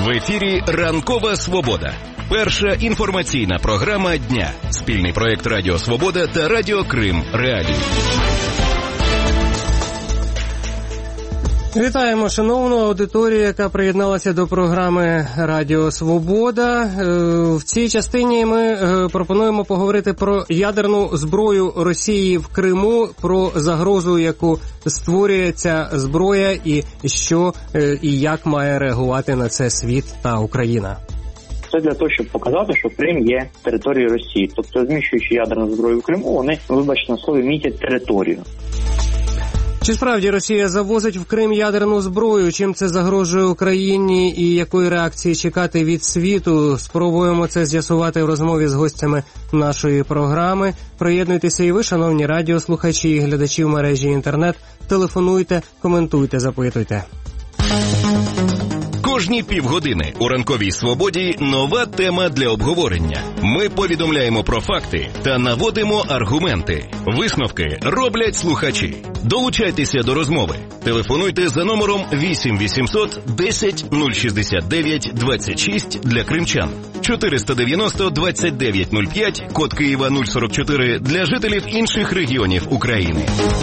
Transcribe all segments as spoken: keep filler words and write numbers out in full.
В ефірі «Ранкова Свобода». Перша інформаційна програма дня. Спільний проєкт Радіо Свобода та Радіо Крим Реалії. Вітаємо шановну аудиторію, яка приєдналася до програми Радіо Свобода. В цій частині ми пропонуємо поговорити про ядерну зброю Росії в Криму, про загрозу, яку створює ця зброя, і що і як має реагувати на це світ та Україна. Це для того, щоб показати, що Крим є територією Росії. Тобто, розміщуючи ядерну зброю в Криму, вони, вибачте на слові, мітять територію. Чи справді Росія завозить в Крим ядерну зброю? Чим це загрожує Україні і якої реакції чекати від світу? Спробуємо це з'ясувати в розмові з гостями нашої програми. Приєднуйтеся і ви, шановні радіослухачі і глядачі в мережі інтернет. Телефонуйте, коментуйте, запитуйте. Кожні півгодини у «Ранковій Свободі» нова тема для обговорення. Ми повідомляємо про факти та наводимо аргументи. Висновки роблять слухачі. Долучайтеся до розмови. Телефонуйте за номером вісім вісімсот десять нуль шістдесят дев'ять двадцять шість для кримчан, чотириста дев'яносто двадцять дев'ять нуль п'ять, код Києва нуль сорок чотири для жителів інших регіонів України.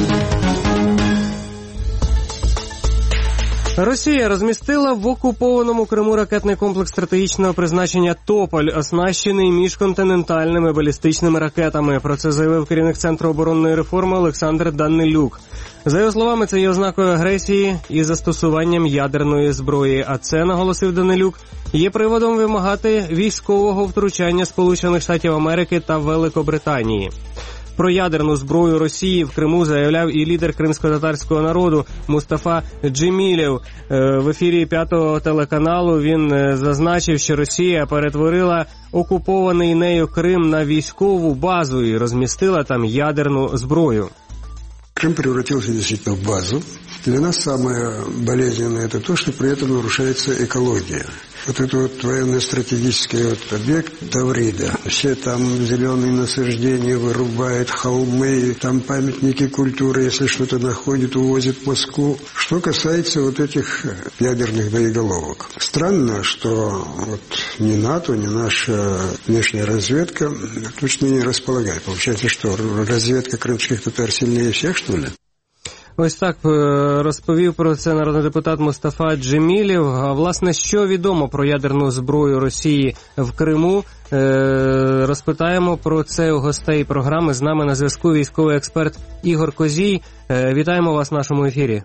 Росія розмістила в окупованому Криму ракетний комплекс стратегічного призначення «Тополь», оснащений міжконтинентальними балістичними ракетами. Про це заявив керівник Центру оборонної реформи Олександр Данилюк. За його словами, це є ознакою агресії і застосуванням ядерної зброї. А це, наголосив Данилюк, є приводом вимагати військового втручання Сполучених Штатів Америки та Великобританії. Про ядерну зброю Росії в Криму заявляв і лідер кримсько-татарського народу Мустафа Джемілєв. В ефірі п'ятого телеканалу він зазначив, що Росія перетворила окупований нею Крим на військову базу і розмістила там ядерну зброю. Крым превратился действительно в базу. Для нас самое болезненное – это то, что при этом нарушается экология. Вот это вот военно-стратегический вот объект Таврида. Все там зеленые насаждения вырубают, холмы, там памятники культуры, если что-то находят, увозят в Москву. Что касается вот этих ядерных боеголовок. Странно, что вот ни НАТО, ни наша внешняя разведка точно не располагает. Получается, что разведка крымских татар сильнее всех, что ли? Ось так розповів про це народний депутат Мустафа Джемілєв. А власне, що відомо про ядерну зброю Росії в Криму? Розпитаємо про це у гостей програми. З нами на зв'язку військовий експерт Ігор Козій. Вітаємо вас в нашому ефірі.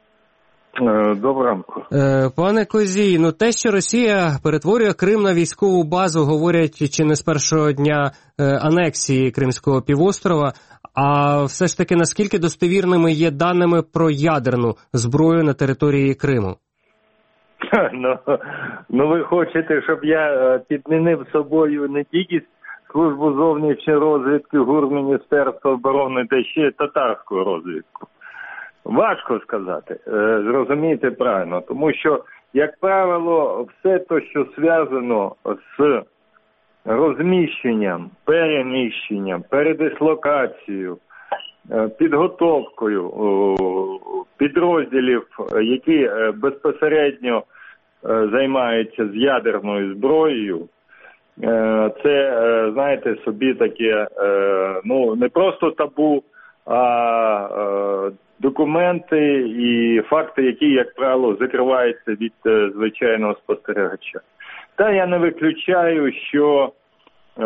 Доброго ранку. Пане Козій, ну те, що Росія перетворює Крим на військову базу, говорять чи не з першого дня анексії Кримського півострова, а все ж таки наскільки достовірними є даними про ядерну зброю на території Криму? Ну, ну ви хочете, щоб я підмінив собою не тільки службу зовнішньої розвідки ГУР Міністерства оборони, та ще татарську розвідку. Важко сказати, зрозумійте правильно, тому що, як правило, все те, що зв'язано з розміщенням, переміщенням, передислокацією, підготовкою підрозділів, які безпосередньо займаються з ядерною зброєю, це, знаєте, собі таке, ну, не просто табу, а документи і факти, які, як правило, закриваються від звичайного спостерігача. Та я не виключаю, що е,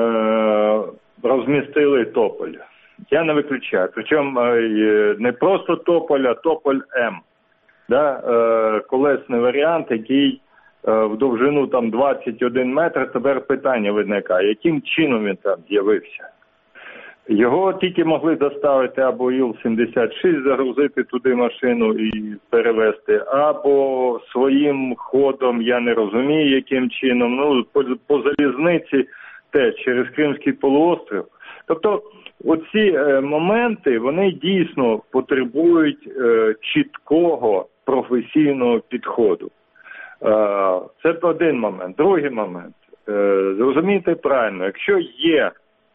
розмістили Тополь. Я не виключаю. Причому е, не просто Тополь, а Тополь-М. Да? Е, колесний варіант, який е, в довжину там двадцять один метр. Тепер питання виникає, яким чином він там з'явився. Його тільки могли доставити або Іл сімдесят шість, загрузити туди машину і перевезти, або своїм ходом, я не розумію, яким чином, ну, по, по залізниці теж, через Кримський полуострів. Тобто, оці е, моменти, вони дійсно потребують е, чіткого професійного підходу. Е, це один момент. Другий момент. Е, зрозумійте правильно, якщо є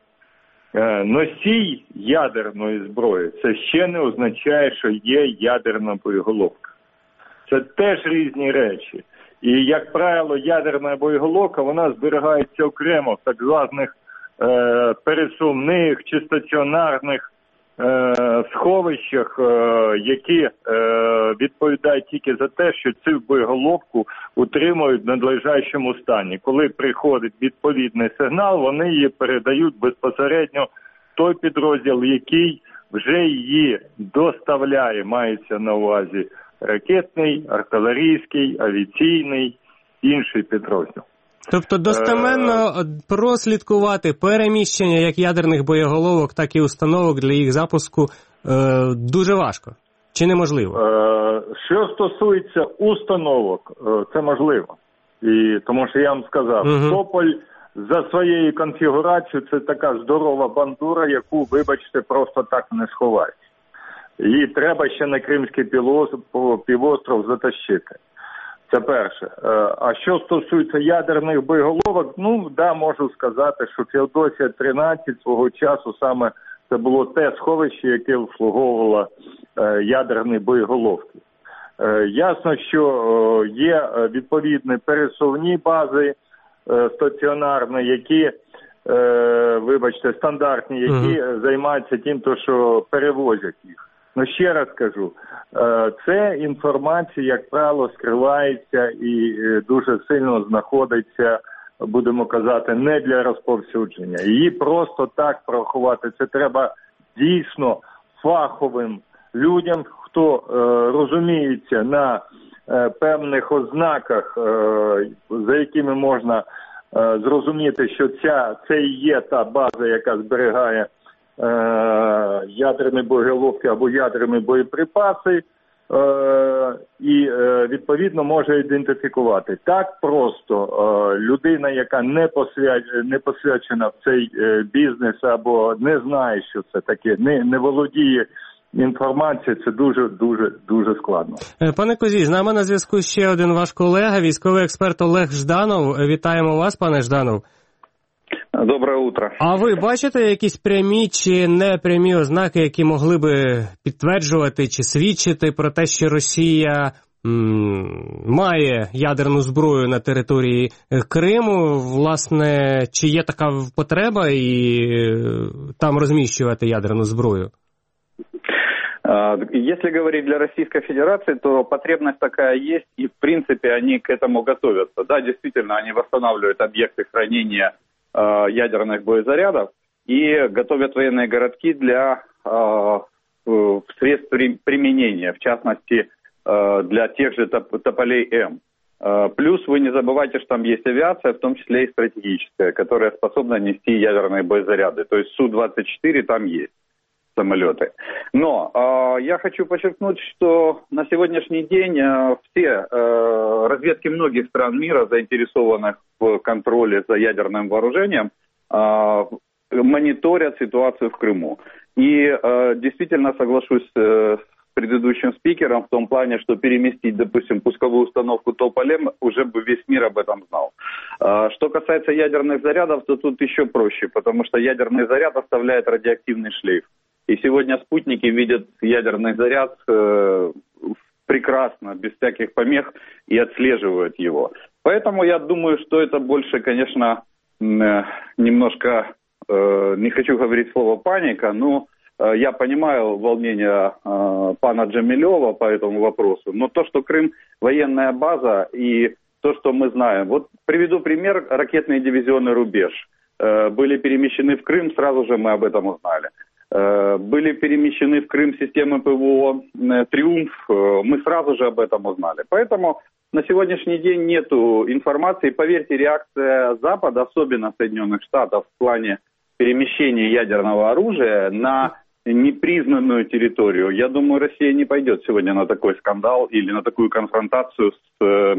носій ядерної зброї, це ще не означає, що є ядерна боєголовка. Це теж різні речі. І, як правило, ядерна боєголовка, вона зберігається окремо в так званих е, пересувних чи стаціонарних е, сховищах, е, які е, відповідають тільки за те, що цю боєголовку утримують в надлежащому стані. Коли приходить відповідний сигнал, вони її передають безпосередньо в той підрозділ, який вже її доставляє, мається на увазі ракетний, артилерійський, авіаційний, інший підрозділ. Тобто достеменно прослідкувати переміщення як ядерних боєголовок, так і установок для їх запуску дуже важко? Чи неможливо? Що стосується установок, це можливо. І, тому що я вам сказав, угу. Тополь за своєю конфігурацією це така здорова бандура, яку, вибачте, просто так не сховають. Її треба ще на Кримський півостров затащити. Це перше. А що стосується ядерних боєголовок, ну, да, можу сказати, що Феодосія тринадцять свого часу саме це було те сховище, яке обслуговувало ядерні боєголовки. Ясно, що є відповідні пересувні бази стаціонарні, які, вибачте, стандартні, які uh-huh. займаються тим, то, що перевозять їх. Ну, ще раз кажу, це інформація, як правило, скривається і дуже сильно знаходиться, будемо казати, не для розповсюдження. Її просто так порахувати, це треба дійсно фаховим людям, хто е, розуміється на е, певних ознаках, е, за якими можна е, зрозуміти, що ця, це і є та база, яка зберігає ядерні боєголовки або ядерні боєприпаси, е, і е, відповідно може ідентифікувати. Так просто е, людина, яка не, посвя... не посвячена в цей е, бізнес або не знає, що це таке, не, не володіє інформацією, це дуже-дуже дуже складно. Пане Козій, з нами на зв'язку ще один ваш колега, військовий експерт Олег Жданов. Вітаємо вас, пане Жданов. Доброе утро. А ви бачите якісь прямі чи непрямі ознаки, які могли би підтверджувати чи свідчити про те, що Росія м- має ядерну зброю на території Криму? Власне, чи є така потреба і там розміщувати ядерну зброю? Если говорить для Российской Федерации, то потребность такая есть, и в принципе они к этому готовятся. Да, действительно, они восстанавливают объекты хранения ядерных боезарядов и готовят военные городки для э, средств применения, в частности, э, для тех же тополей М. Э, плюс вы не забывайте, что там есть авиация, в том числе и стратегическая, которая способна нести ядерные боезаряды. То есть Су двадцать четыре там есть самолеты. Но э, я хочу подчеркнуть, что на сегодняшний день э, все э, разведки многих стран мира, заинтересованных в контроле за ядерным вооружением, э, мониторят ситуацию в Крыму. И э, действительно соглашусь э, с предыдущим спикером в том плане, что переместить, допустим, пусковую установку Тополь-М, уже бы весь мир об этом знал. Э, что касается ядерных зарядов, то тут еще проще, потому что ядерный заряд оставляет радиоактивный шлейф. И сегодня спутники видят ядерный заряд э, прекрасно, без всяких помех, и отслеживают его. Поэтому я думаю, что это больше, конечно, э, немножко, э, не хочу говорить слово паника, но э, я понимаю волнение э, пана Джамилева по этому вопросу. Но то, что Крым военная база, и то, что мы знаем. Вот приведу пример: ракетные дивизионы «Рубеж» э, были перемещены в Крым, сразу же мы об этом узнали. Были перемещены в Крым системы ПВО «Триумф», мы сразу же об этом узнали. Поэтому на сегодняшний день нету информации. Поверьте, реакция Запада, особенно Соединенных Штатов, в плане перемещения ядерного оружия на непризнанную территорию, я думаю, Россия не пойдет сегодня на такой скандал или на такую конфронтацию с,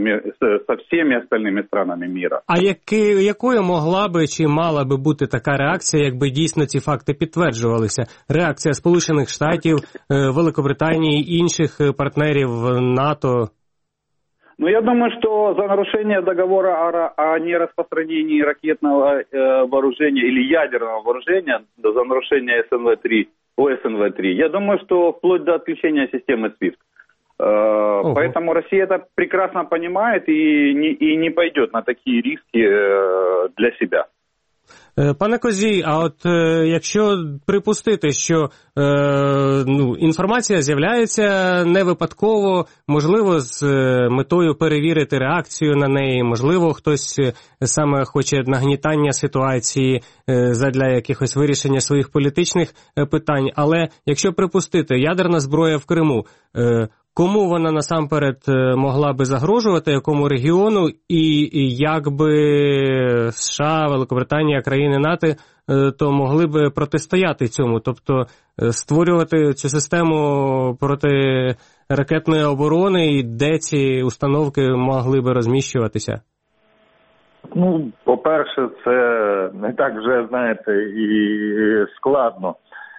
со всеми остальными странами мира. А які, якою могла би чи мала би бути така реакція, якби дійсно ці факти підтверджувалися? Реакція Сполучених Штатів, Великобританії і інших партнерів НАТО? Ну, я думаю, что за нарушение договора о, о нераспространении ракетного э, вооружения или ядерного вооружения, за нарушение СНВ три, о СНВ три, я думаю, что вплоть до отключения системы свифт. Ого. Поэтому Россия это прекрасно понимает и не, и не пойдет на такие риски для себя. Пане Козій, а от е, якщо припустити, що е, ну, інформація з'являється не випадково, можливо, з е, метою перевірити реакцію на неї, можливо, хтось е, саме хоче нагнітання ситуації е, задля якихось вирішення своїх політичних е, питань, але якщо припустити, ядерна зброя в Криму, е, кому вона насамперед могла би загрожувати, якому регіону, і як би США, Великобританія, країни НАТО, то могли би протистояти цьому, тобто створювати цю систему протиракетної оборони, і де ці установки могли би розміщуватися? Ну, по-перше, це не так вже, знаєте, і складно.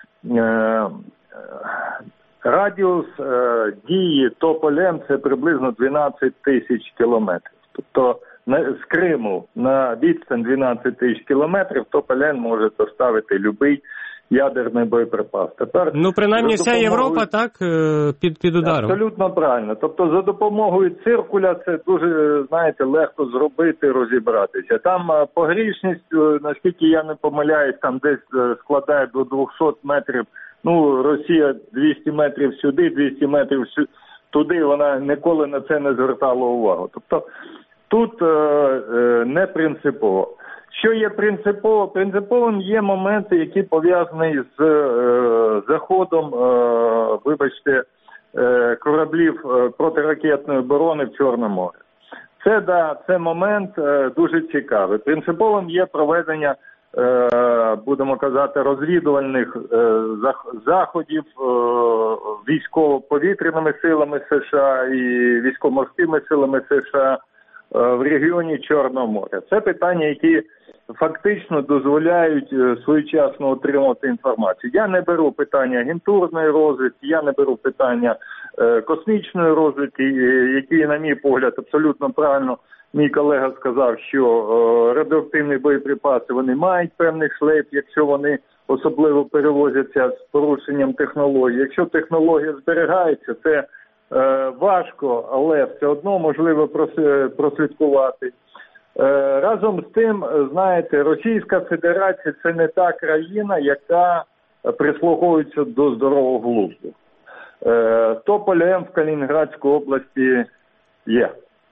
Радіус е, дії Тополь-М – це приблизно дванадцять тисяч кілометрів. Тобто на, з Криму на відстань дванадцять тисяч кілометрів Тополь-М може доставити будь-який ядерний боєприпас. Тепер, ну, принаймні вся допомогою... Європа так під, під ударом. Абсолютно правильно. Тобто за допомогою циркуля це дуже, знаєте, легко зробити, розібратися. Там погрішність, наскільки я не помиляюсь, там десь складає до двісті метрів. Ну, Росія двісті метрів сюди, двісті метрів туди, вона ніколи на це не звертала увагу. Тобто тут е, е, не принципово. Що є принципово? Принциповим є моменти, які пов'язані з е, заходом, е, вибачте, е, кораблів е, протиракетної оборони в Чорному морі. Це, да, це момент е, дуже цікавий. Принциповим є проведення, будемо казати, розвідувальних заходів військово-повітряними силами США і військово-морськими силами США в регіоні Чорного моря. Це питання, які фактично дозволяють своєчасно отримати інформацію. Я не беру питання агентурної розвідки, я не беру питання космічної розвідки, які, на мій погляд, абсолютно правильно мій колега сказав, що е, радіоактивні боєприпаси, вони мають певний шлейф, якщо вони особливо перевозяться з порушенням технологій. Якщо технологія зберігається, це е, важко, але все одно можливо прослідкувати. Е, разом з тим, знаєте, Російська Федерація – це не та країна, яка прислуховується до здорового глузду. Е, Тополь-М в Калінінградській області є.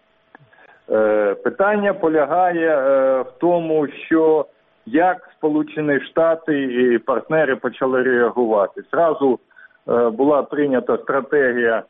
Питання полягає в тому, що як Сполучені Штати і партнери почали реагувати. Зразу була прийнята стратегія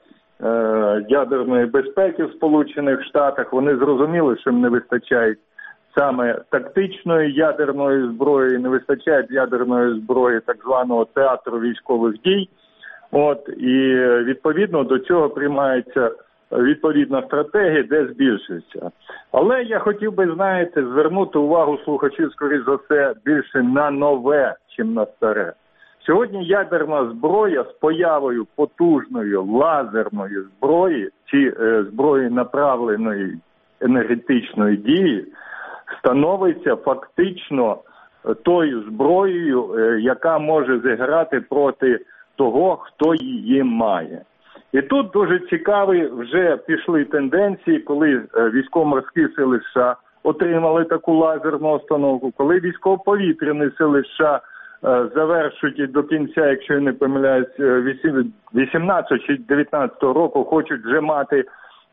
ядерної безпеки в Сполучених Штатах. Вони зрозуміли, що їм не вистачає саме тактичної ядерної зброї, не вистачає ядерної зброї так званого театру військових дій. От, і відповідно до цього приймається відповідна стратегія, де збільшується. Але я хотів би, знаєте, звернути увагу слухачів, скоріш за все, більше на нове, чим на старе. Сьогодні ядерна зброя з появою потужної лазерної зброї чи е, зброї направленої енергетичної дії становиться фактично тою зброєю, е, яка може зіграти проти того, хто її має. І тут дуже цікаві вже пішли тенденції, коли військово-морські сили США отримали таку лазерну установку, коли військово-повітряні сили США завершують до кінця, якщо я не помиляюсь, вісімнадцятого чи дев'ятнадцятого року хочуть вже мати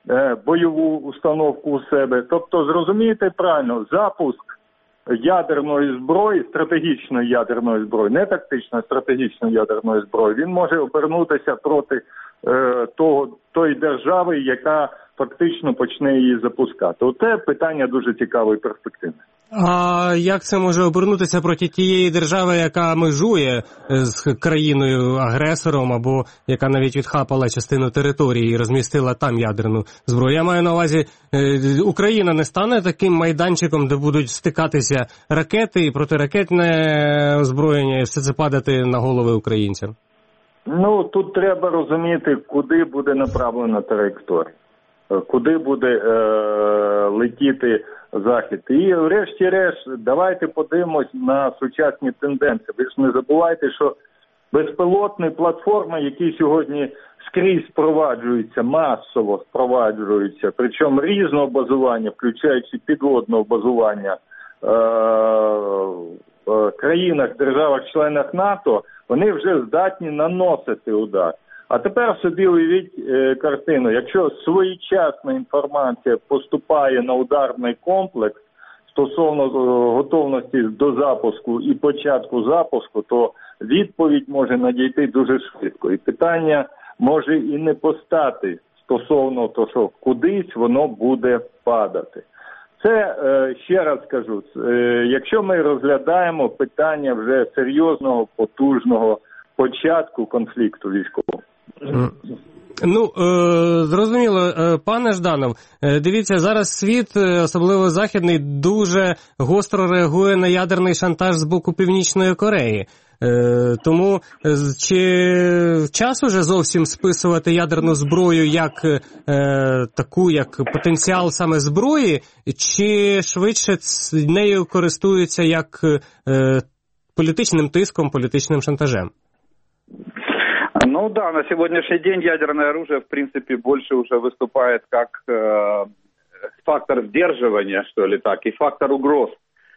бойову установку у себе. Тобто, зрозумієте правильно, запуск ядерної зброї, стратегічної ядерної зброї, не тактичної, стратегічної ядерної зброї, він може обернутися проти е, того, тої держави, яка фактично почне її запускати. Оце питання дуже цікаве і перспективне. А як це може обернутися проти тієї держави, яка межує з країною-агресором, або яка навіть відхапала частину території і розмістила там ядерну зброю? Я маю на увазі, Україна не стане таким майданчиком, де будуть стикатися ракети і протиракетне озброєння, і все це падати на голови українцям? Ну, тут треба розуміти, куди буде направлена траєкторія, куди буде е, летіти Захід. І врешті-решт, давайте подивимось на сучасні тенденції. Ви ж не забувайте, що безпілотні платформи, які сьогодні скрізь впроваджуються, масово впроваджуються, причому різного базування, включаючи підводного базування, е- в країнах, державах-членах НАТО, вони вже здатні наносити удар. А тепер собі уявіть е, картину. Якщо своєчасна інформація поступає на ударний комплекс стосовно е, готовності до запуску і початку запуску, то відповідь може надійти дуже швидко. І питання може і не постати стосовно того, що кудись воно буде падати. Це, ще раз кажу, якщо ми розглядаємо питання вже серйозного, потужного початку конфлікту військового. Ну, е, зрозуміло, е, пане Жданов, е, дивіться, зараз світ, е, особливо західний, дуже гостро реагує на ядерний шантаж з боку Північної Кореї. Е, тому е, чи час уже зовсім списувати ядерну зброю як е, таку, як потенціал саме зброї, чи швидше нею користуються як е, політичним тиском, політичним шантажем? Ну да, на сегодняшний день ядерное оружие, в принципе, больше уже выступает как э, фактор сдерживания, что ли так, и фактор угроз,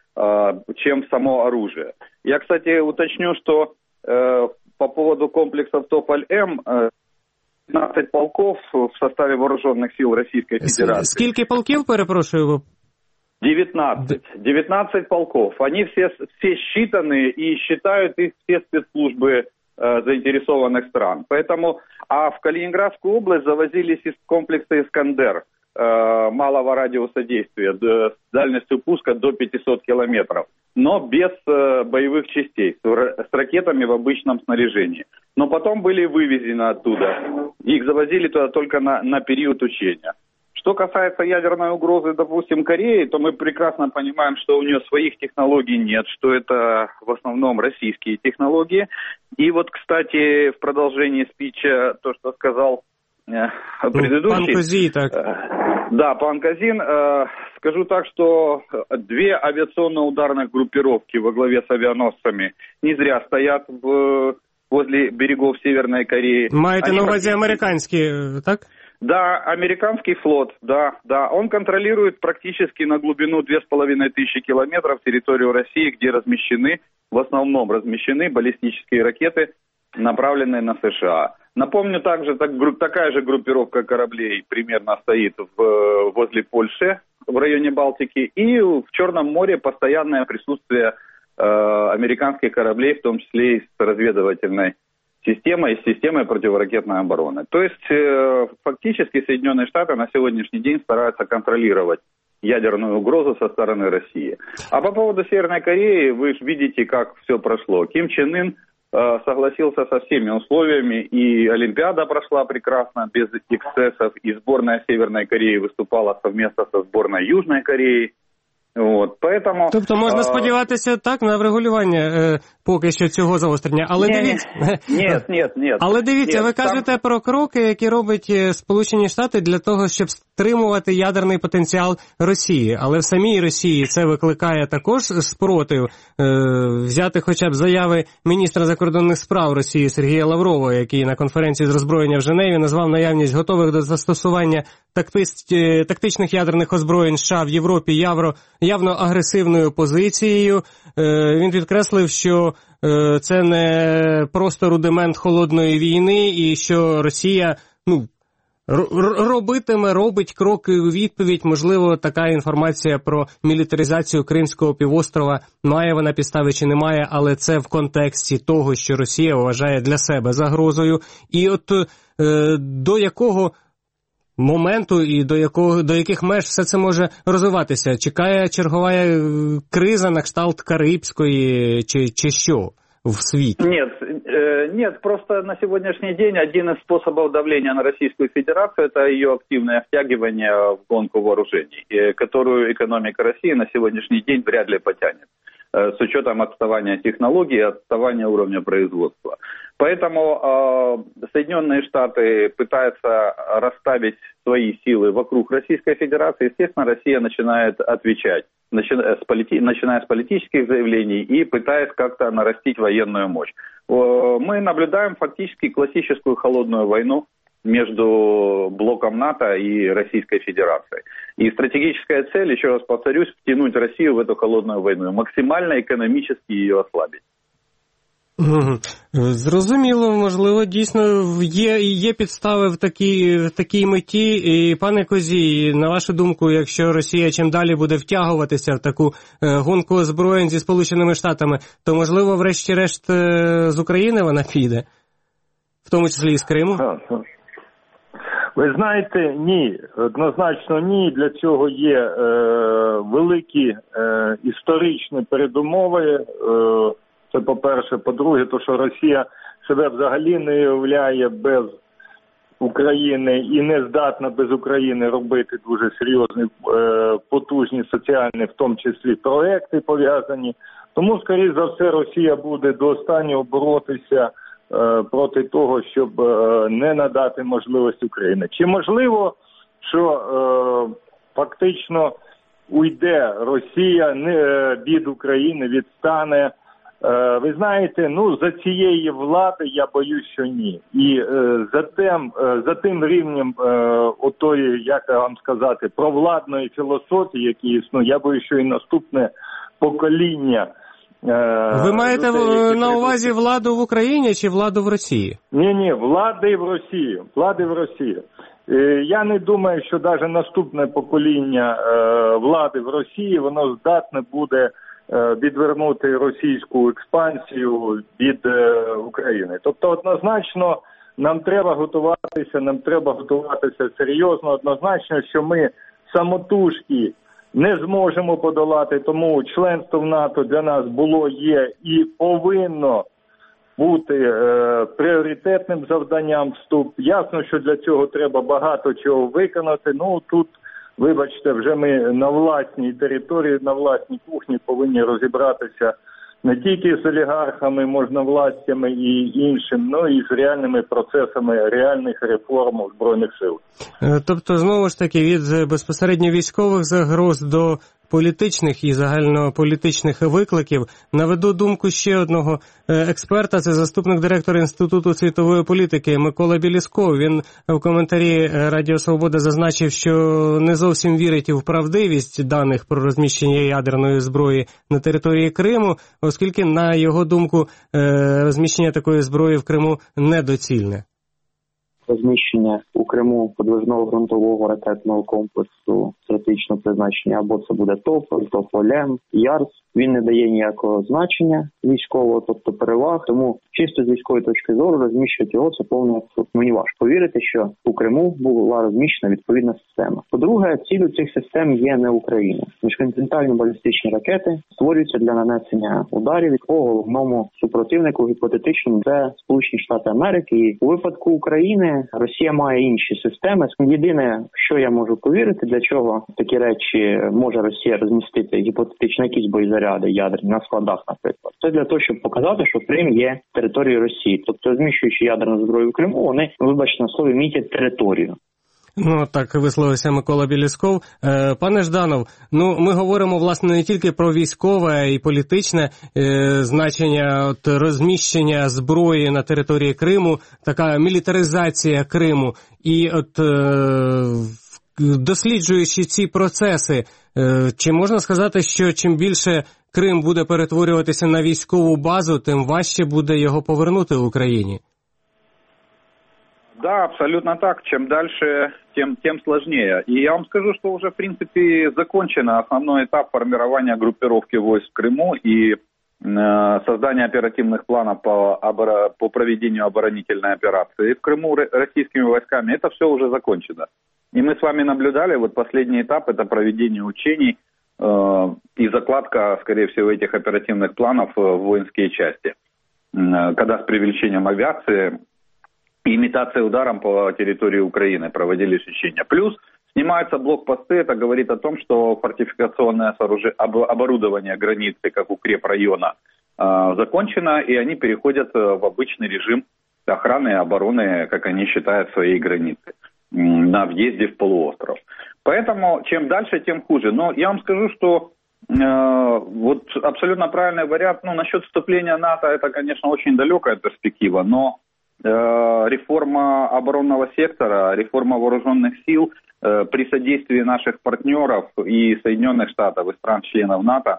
э, чем само оружие. Я, кстати, уточню, что э, по поводу комплексов Тополь-М, э, пятнадцать полков в составе вооруженных сил Российской Федерации. Сколько полков, перепрошую? девятнадцать. девятнадцать полков. Они все, все считаны и считают их все спецслужбы заинтересованных стран. Поэтому, а в Калининградскую область завозились из комплекса «Искандер» э, малого радиуса действия с дальностью пуска до пятьсот километров, но без э, боевых частей, с, с ракетами в обычном снаряжении. Но потом были вывезены оттуда. Их завозили туда только на, на период учения. Что касается ядерной угрозы, допустим, Кореи, то мы прекрасно понимаем, что у нее своих технологий нет, что это в основном российские технологии. И вот, кстати, в продолжении спича то, что сказал э, предыдущий... Пан Козій, так. Э, да, пан Козин. Э, скажу так, что две авиационно-ударных группировки во главе с авианосцами не зря стоят в, возле берегов Северной Кореи. Маете на увазі американські, так? Да, американский флот, да, да. Он контролирует практически на глубину две с половиной тысячи километров территорию России, где размещены, в основном размещены баллистические ракеты, направленные на США. Напомню, также так, такая же группировка кораблей примерно стоит в, возле Польши, в районе Балтики, и в Черном море постоянное присутствие э, американских кораблей, в том числе и с разведывательной системой, с системой противоракетной обороны. То есть э, фактически Соединенные Штаты на сегодняшний день стараются контролировать ядерную угрозу со стороны России. А по поводу Северной Кореи, вы же видите, как все прошло. Ким Чен Ын э, согласился со всеми условиями, и Олимпиада прошла прекрасно, без эксцессов, и сборная Северной Кореи выступала совместно со сборной Южной Кореи. От, поэтому, тобто можна а... сподіватися так на врегулювання е, поки що цього загострення, але ні, дивіться, ні, ні, ні, але дивіться, ні, ви там... кажете про кроки, які робить Сполучені Штати для того, щоб стримувати ядерний потенціал Росії, але в самій Росії це викликає також спротив. Е, взяти хоча б заяви міністра закордонних справ Росії Сергія Лаврова, який на конференції з роззброєння в Женеві назвав наявність готових до застосування тактич... тактичних ядерних озброєнь США в Європі явро явно агресивною позицією. Він підкреслив, що це не просто рудимент холодної війни і що Росія, ну, робитиме, робить кроки у відповідь. Можливо, така інформація про мілітаризацію Кримського півострова має вона підстави чи немає, але це в контексті того, що Росія вважає для себе загрозою. І от до якого моменту і до якого до яких меж все це може розвиватися? Чекає чергова криза на кшталт Карибської чи, чи що в світі? Нет, э, нет, просто на сегодняшний день один из способов давления на Российскую Федерацию – это ее активное втягивание в гонку вооружений, которую экономика России на сегодняшний день вряд ли потянет, э, с учетом отставания технологий и отставания уровня производства. Поэтому э, Соединенные Штаты пытаются расставить свои силы вокруг Российской Федерации. Естественно, Россия начинает отвечать, начиная с, полити- начиная с политических заявлений и пытаясь как-то нарастить военную мощь. Э, мы наблюдаем фактически классическую холодную войну, между блоком НАТО и Российской Федерацией. И стратегическая цель, еще раз повторюсь, втянуть Россию в эту холодную войну, максимально экономически ее ослабить. Зрозуміло, можливо, дійсно є, є підстави в такій, в такій меті. І, пане Козій, на вашу думку, якщо Росія чим далі буде втягуватися в таку гонку озброєнь зі Сполученими Штатами, то, можливо, врешті-решт з України вона піде? В тому числі і з Криму? Ви знаєте, ні, однозначно ні. Для цього є е, великі е, історичні передумови. Е, це по-перше. По-друге, то, що Росія себе взагалі не уявляє без України і не здатна без України робити дуже серйозні, е, потужні соціальні, в тому числі, проекти пов'язані. Тому, скоріш за все, Росія буде до останнього боротися проти того, щоб не надати можливість Україні. Чи можливо, що е, фактично уйде Росія не, від України, відстане? Е, ви знаєте, ну за цієї влади я боюсь, що ні. І е, за тим, е, за тим рівнем е, отої, як вам сказати, провладної філософії, які існує, я боюсь, що і наступне покоління. Ви маєте людей, на увазі владу в Україні чи владу в Росії? Ні-ні, влади в Росії. Влади в Росії. Я не думаю, що навіть наступне покоління влади в Росії, воно здатне буде відвернути російську експансію від України. Тобто однозначно нам треба готуватися, нам треба готуватися серйозно. Однозначно, що ми самотужки не зможемо подолати, тому членство в НАТО для нас було, є і повинно бути е, пріоритетним завданням вступ. Ясно, що для цього треба багато чого виконати. Ну, тут, вибачте, вже ми на власній території, на власній кухні повинні розібратися не тільки з олігархами, можновластями і іншим, ну і з реальними процесами реальних реформ Збройних сил. Тобто, знову ж таки, від безпосередньо військових загроз до політичних і загальнополітичних викликів. Наведу думку ще одного експерта, це заступник директора Інституту світової політики Микола Білісков. Він в коментарі Радіо Свобода зазначив, що не зовсім вірить в правдивість даних про розміщення ядерної зброї на території Криму, оскільки, на його думку, розміщення такої зброї в Криму недоцільне. Розміщення у Криму подвижного ґрунтового ракетного комплексу стратегічного призначення, або це буде Тополь, Тополь-М, Ярс, він не дає ніякого значення військового, тобто переваг, тому чисто з військової точки зору розміщувати його – це повний абсурд. Мені важко повірити, що у Криму була розміщена відповідна система. По-друге, ціллю цих систем є не Україна. Міжконтинентальні балістичні ракети створюються для нанесення ударів по головному супротивнику, гіпотетичному, це Сполучені Штати Америки. І у випадку України Росія має інші системи. Єдине, що я можу повірити, для чого такі речі може Росія розмістити гіпотетично якісь боєзаряди ядерні на складах, наприклад. Це для того, щоб показати, що Крим є територією Росії. Тобто, розміщуючи ядерну зброю в Криму, вони, вибачте на слові, мітять територію. Ну, так висловився Микола Білісков. Е, пане Жданов, ну, ми говоримо, власне, не тільки про військове і політичне е, значення от, розміщення зброї на території Криму, така мілітаризація Криму. І от е, досліджуючи ці процеси, е, чи можна сказати, що чим більше Крим буде перетворюватися на військову базу, тим важче буде його повернути Україні? Да, абсолютно так. Чем дальше, тем, тем сложнее. И я вам скажу, что уже, в принципе, закончен основной этап формирования группировки войск в Крыму и э, создания оперативных планов по, оборо... по проведению оборонительной операции в Крыму российскими войсками. Это все уже закончено. И мы с вами наблюдали, вот последний этап – это проведение учений э, и закладка, скорее всего, этих оперативных планов в воинские части. Э, когда с привлечением авиации и имитацией ударом по территории Украины проводились учения. Плюс снимаются блокпосты, это говорит о том, что фортификационное сооружение, оборудование границы, как укрепрайона, э, закончено, и они переходят в обычный режим охраны и обороны, как они считают, своей границы на въезде в полуостров. Поэтому чем дальше, тем хуже. Но я вам скажу, что э, вот абсолютно правильный вариант, ну, насчет вступления НАТО, это, конечно, очень далекая перспектива, но реформа оборонного сектора, реформа вооруженных сил при содействии наших партнеров и Соединенных Штатов, и стран-членов НАТО,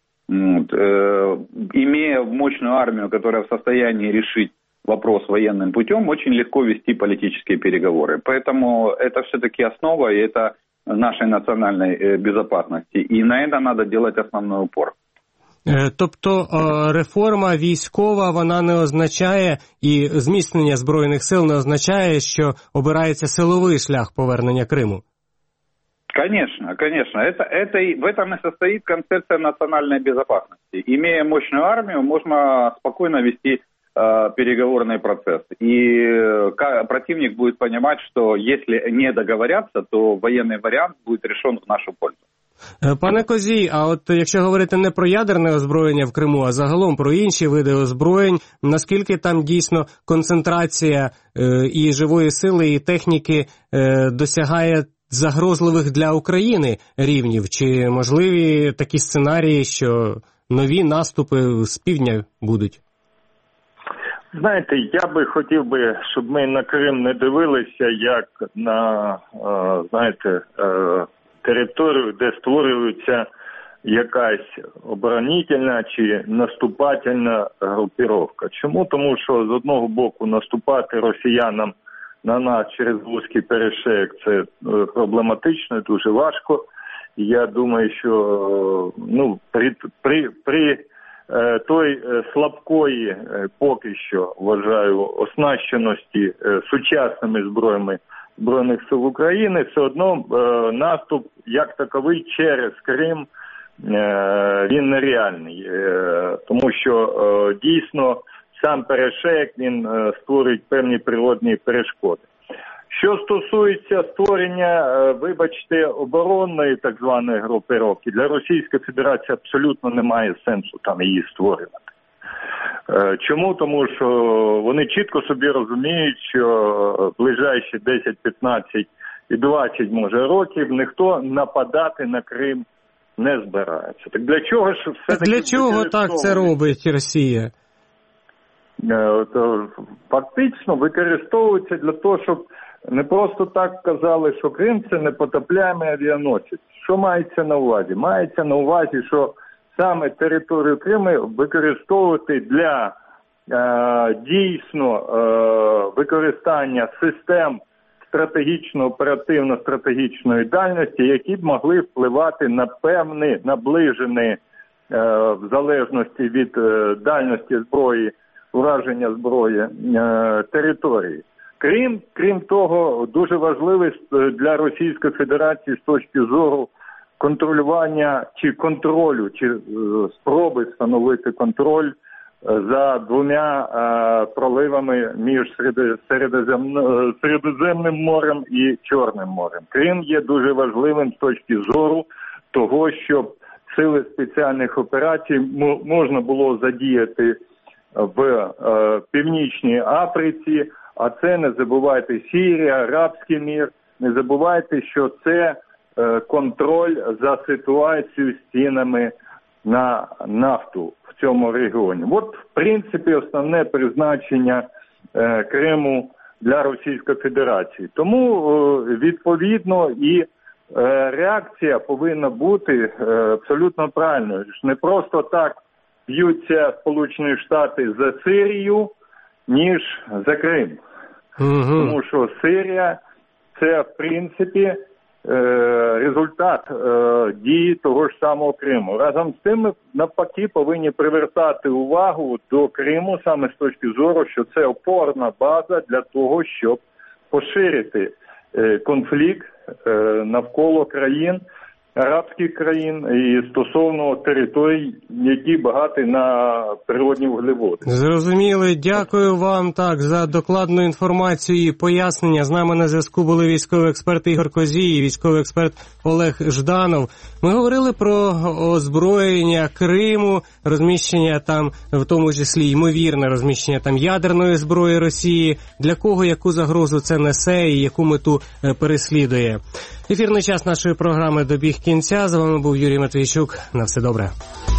имея мощную армию, которая в состоянии решить вопрос военным путем, очень легко вести политические переговоры. Поэтому это все-таки основа, и это нашей национальной безопасности. И на это надо делать основной упор. Тобто реформа військова, вона не означає, і зміцнення Збройних сил не означає, що обирається силовий шлях повернення Криму? Конечно, конечно. Это, это и, в этом и состоит концепция национальной безопасности. Имея мощную армию, можно спокойно вести э, переговорный процесс. И э, противник будет понимать, что если не договорятся, то военный вариант будет решен в нашу пользу. Пане Козій, а от якщо говорити не про ядерне озброєння в Криму, а загалом про інші види озброєнь, наскільки там дійсно концентрація е, і живої сили, і техніки е, досягає загрозливих для України рівнів? Чи можливі такі сценарії, що нові наступи з півдня будуть? Знаєте, я би хотів би, щоб ми на Крим не дивилися як на, е, знаєте, е, територію, де створюється якась оборонительна чи наступательна групіровка. Чому? Тому що з одного боку наступати росіянам на нас через вузький перешейк – це проблематично, дуже важко. Я думаю, що ну, при, при, при е, той слабкої, е, поки що, вважаю, оснащеності е, сучасними зброями Збройних сил України, все одно е, наступ як таковий через Крим, е, він нереальний. Е, тому що е, дійсно сам перешейк, він е, створює певні природні перешкоди. Що стосується створення, е, вибачте, оборонної так званої групировки, для Російської Федерації абсолютно немає сенсу там її створювати. Чому? Тому що вони чітко собі розуміють, що ближайші десять, п'ятнадцять і двадцять, може, років ніхто нападати на Крим не збирається. Так для чого ж все-таки... Для чого так це робить Росія? Фактично використовується для того, щоб не просто так казали, що Крим – це непотопляємий авіаносець. Що мається на увазі? Мається на увазі, що саме територію Криму використовувати для е, дійсно е, використання систем стратегічно-оперативно-стратегічної дальності, які б могли впливати на певні наближені, е, в залежності від е, дальності зброї, ураження зброї е, території. Крім, крім того, дуже важливий для Російської Федерації з точки зору контролювання чи контролю, чи е, спроби встановити контроль е, за двома е, проливами між Середземним, Середземним морем і Чорним морем. Крим є дуже важливим з точки зору того, щоб сили спеціальних операцій м- можна було задіяти в е, Північній Африці, а це, не забувайте, Сирія, Арабський мір, не забувайте, що це контроль за ситуацією з цінами на нафту в цьому регіоні. От, в принципі, основне призначення е, Криму для Російської Федерації. Тому, е, відповідно, і е, реакція повинна бути е, абсолютно правильною. Не просто так б'ються Сполучені Штати за Сирію, ніж за Крим. Угу. Тому що Сирія – це, в принципі, результат е, дії того ж самого Криму. Разом з тим ми навпаки повинні привертати увагу до Криму саме з точки зору, що це опорна база для того, щоб поширити е, конфлікт е, навколо країн, арабських країн і стосовно територій, які багаті на природні вуглеводи. Зрозуміли. Дякую вам так за докладну інформацію і пояснення. З нами на зв'язку були військовий експерт Ігор Козій і військовий експерт Олег Жданов. Ми говорили про озброєння Криму, розміщення там, в тому числі ймовірне розміщення там ядерної зброї Росії, для кого яку загрозу це несе і яку мету переслідує. Ефірний час нашої програми добіг кінця. З вами був Юрій Матвійчук. На все добре.